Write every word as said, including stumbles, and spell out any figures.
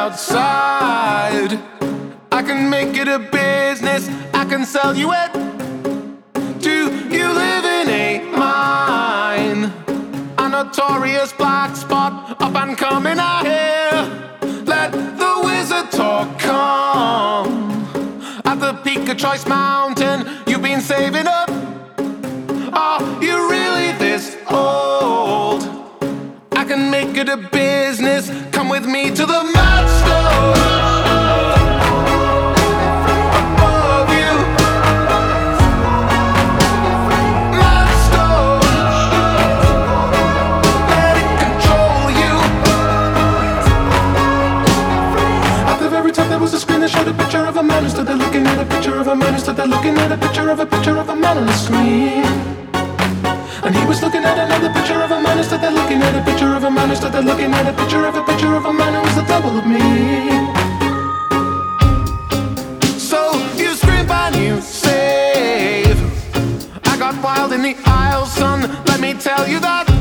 outside. I can make it a business, I can sell you it. Do you live in a mine? A notorious black spot, up and coming out here. Let the wizard talk come. At the peak of Choice Mountain, you've been saving up. Are you really this old? I can make it a business, come with me to the mad stone. Above you, mad stone. Let it control you. At the very top there was a screen that showed a picture of a man who stood there looking at a picture of a man who stood there looking at a picture of a picture of a man on the screen. And he was looking at another picture of a man who stood there looking at a picture of a man who stood there looking at a picture of a picture of a man who was the double of me. So you scream and you save. I got wild in the aisle, son, let me tell you that